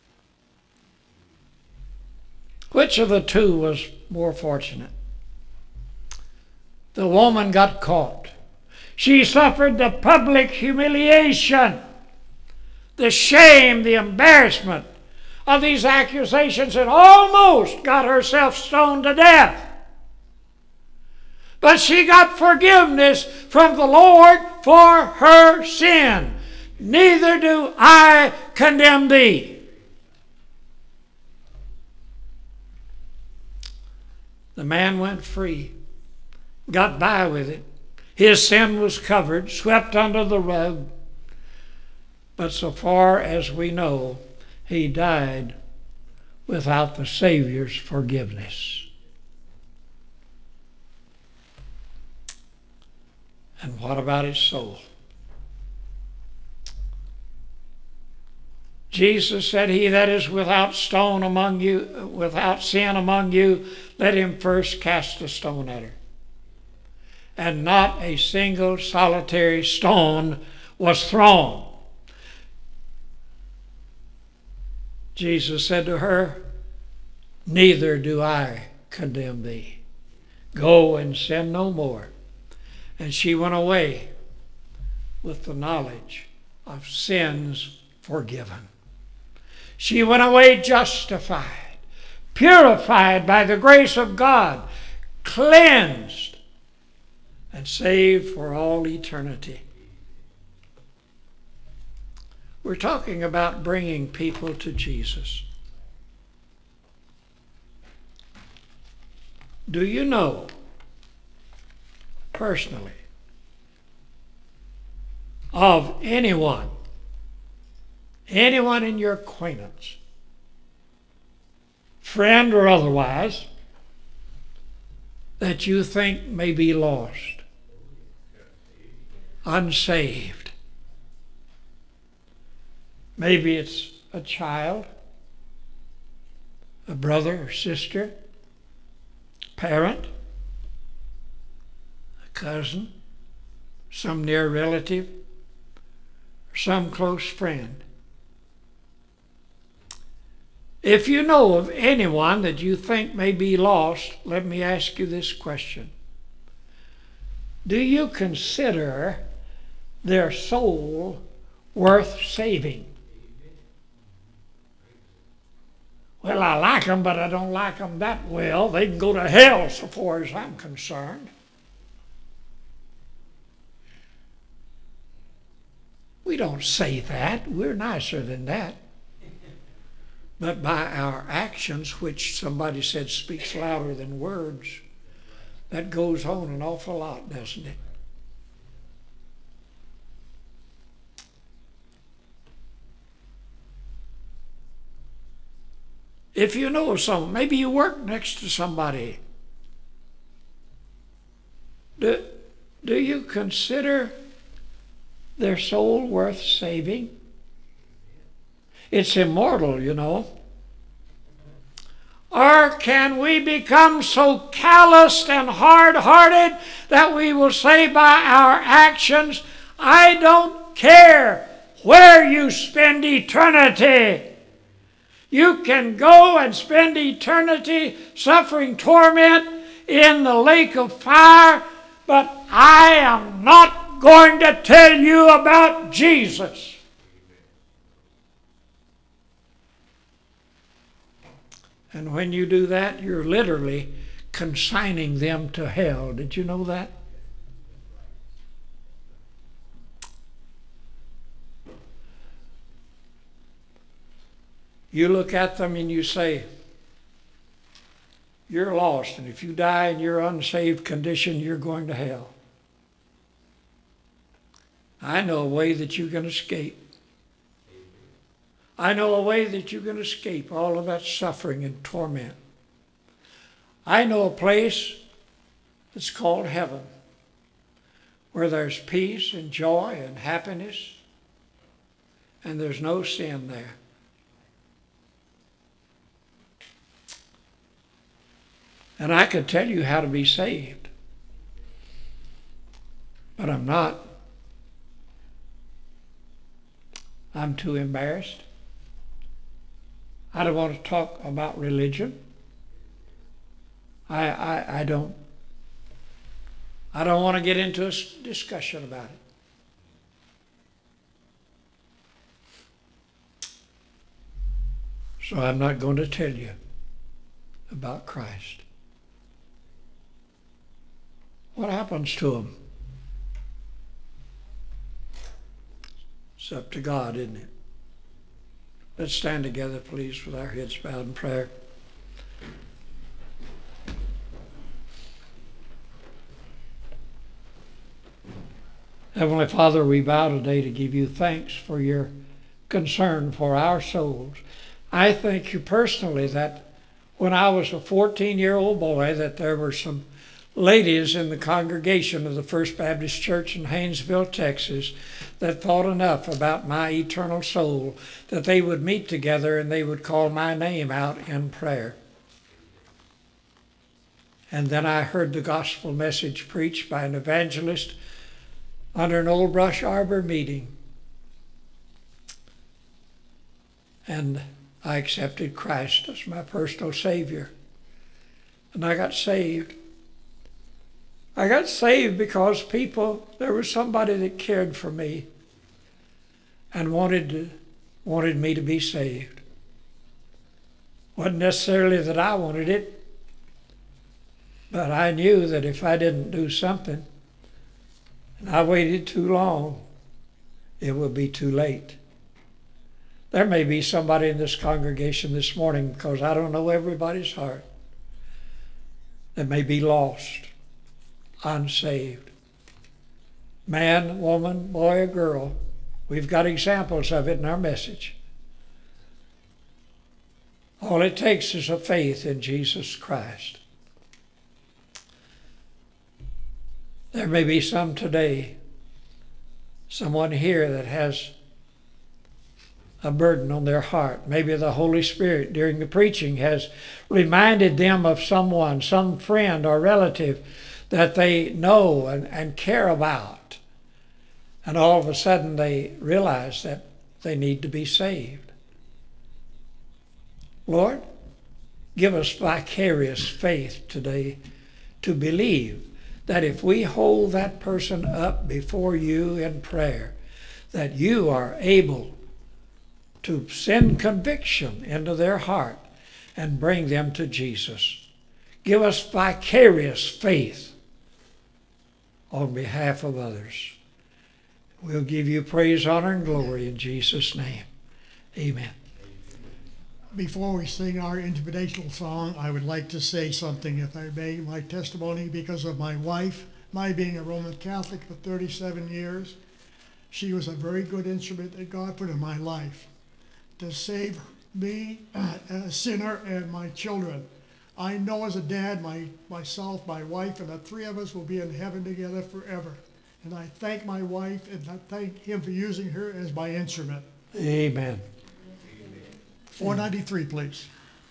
Which of the two was more fortunate? The woman got caught. She suffered the public humiliation, the shame, the embarrassment of these accusations, and almost got herself stoned to death. But she got forgiveness from the Lord for her sin. Neither do I condemn thee. The man went free, got by with it. His sin was covered, swept under the rug. But so far as we know, he died without the Savior's forgiveness. And what about his soul? Jesus said, "He that is without stone among you, without sin among you, let him first cast a stone at her." And not a single solitary stone was thrown. Jesus said to her, "Neither do I condemn thee. Go and sin no more." And she went away with the knowledge of sins forgiven. She went away justified, purified by the grace of God, cleansed, and saved for all eternity. We're talking about bringing people to Jesus. Do you know personally of anyone, anyone in your acquaintance, friend or otherwise, that you think may be lost, unsaved? Maybe it's a child, a brother or sister, parent, a cousin, some near relative, or some close friend. If you know of anyone that you think may be lost, let me ask you this question. Do you consider their soul worth saving? Well, I like them, but I don't like them that well. They can go to hell so far as I'm concerned. We don't say that. We're nicer than that. But by our actions, which somebody said speaks louder than words, that goes on an awful lot, doesn't it? If you know someone, maybe you work next to somebody, do, do you consider their soul worth saving? It's immortal, you know. Or can we become so calloused and hard-hearted that we will say by our actions, I don't care where you spend eternity. You can go and spend eternity suffering torment in the lake of fire, but I am not going to tell you about Jesus. And when you do that, you're literally consigning them to hell. Did you know that? You look at them and you say, you're lost, and if you die in your unsaved condition, you're going to hell. I know a way that you can escape. I know a way that you can escape all of that suffering and torment. I know a place that's called heaven, where there's peace and joy and happiness, and there's no sin there. And I could tell you how to be saved, but I'm not. I'm too embarrassed. I don't want to talk about religion. I, I, I don't I don't want to get into a discussion about it. So I'm not going to tell you about Christ. What happens to them? It's up to God, isn't it? Let's stand together, please, with our heads bowed in prayer. Heavenly Father, we bow today to give you thanks for your concern for our souls. I thank you personally that when I was a fourteen-year-old boy, that there were some ladies in the congregation of the First Baptist Church in Haynesville, Texas, that thought enough about my eternal soul that they would meet together and they would call my name out in prayer. And then I heard the gospel message preached by an evangelist under an old brush arbor meeting. And I accepted Christ as my personal Savior. And I got saved. I got saved because people, there was somebody that cared for me and wanted to, wanted me to be saved. Wasn't necessarily that I wanted it, but I knew that if I didn't do something and I waited too long, it would be too late. There may be somebody in this congregation this morning, because I don't know everybody's heart, that may be lost, unsaved. Man, woman, boy, or girl. We've got examples of it in our message. All it takes is a faith in Jesus Christ. There may be some today, someone here that has a burden on their heart. Maybe the Holy Spirit during the preaching has reminded them of someone, some friend or relative that they know and, and care about. And all of a sudden they realize that they need to be saved. Lord, give us vicarious faith today to believe that if we hold that person up before you in prayer, that you are able to send conviction into their heart and bring them to Jesus. Give us vicarious faith on behalf of others. We'll give you praise, honor, and glory in Jesus' name. Amen. Before we sing our invitational song, I would like to say something, if I may, my testimony because of my wife. My being a Roman Catholic for thirty-seven years, she was a very good instrument that God put in my life to save me, a sinner, and my children. I know as a dad, my myself, my wife, and the three of us will be in heaven together forever. And I thank my wife, and I thank him for using her as my instrument. Amen. four ninety-three, please.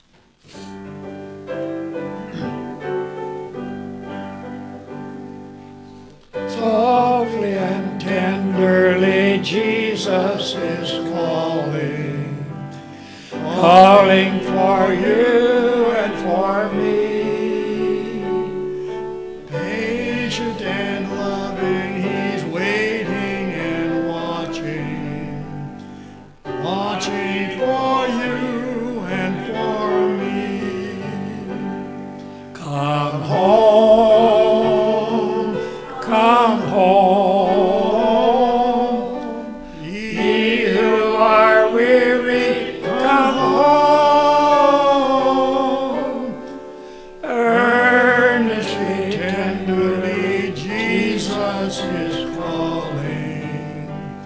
Softly and tenderly Jesus is calling, calling for you and for me. Patient and loving, he's waiting and watching, watching for you and for me. Come home, come home, ye who are weary, come home. Earnestly, tenderly, Jesus is calling,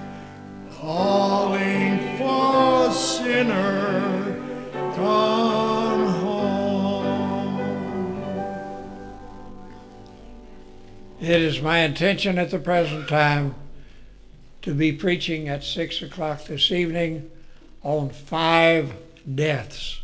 calling for a sinner, come home. It is my intention at the present time to be preaching at six o'clock this evening on five deaths.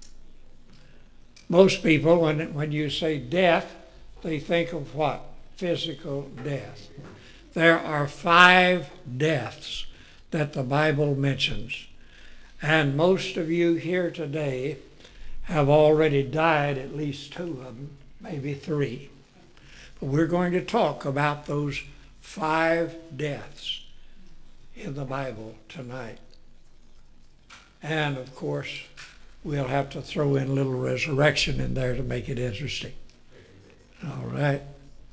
Most people, when, when you say death, they think of what? Physical death. There are five deaths that the Bible mentions. And most of you here today have already died, at least two of them, maybe three. But we're going to talk about those five deaths in the Bible tonight. And of course, we'll have to throw in a little resurrection in there to make it interesting. All right.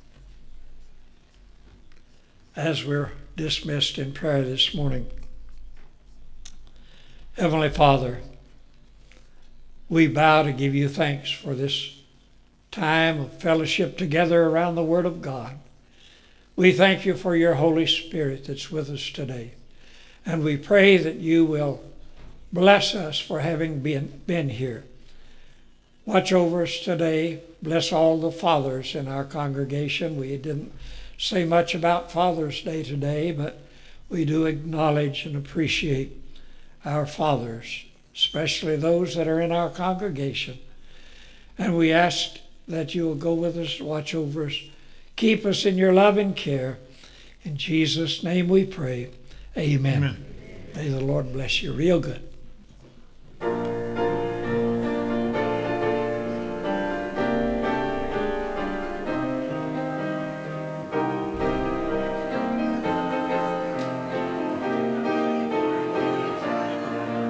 As we're dismissed in prayer this morning, Heavenly Father, we bow to give you thanks for this time of fellowship together around the Word of God. We thank you for your Holy Spirit that's with us today. And we pray that you will bless us for having been, been here. Watch over us today. Bless all the fathers in our congregation. We didn't say much about Father's Day today, but we do acknowledge and appreciate our fathers, especially those that are in our congregation. And we ask that you will go with us, watch over us, keep us in your love and care. In Jesus' name we pray. Amen. Amen. May the Lord bless you real good.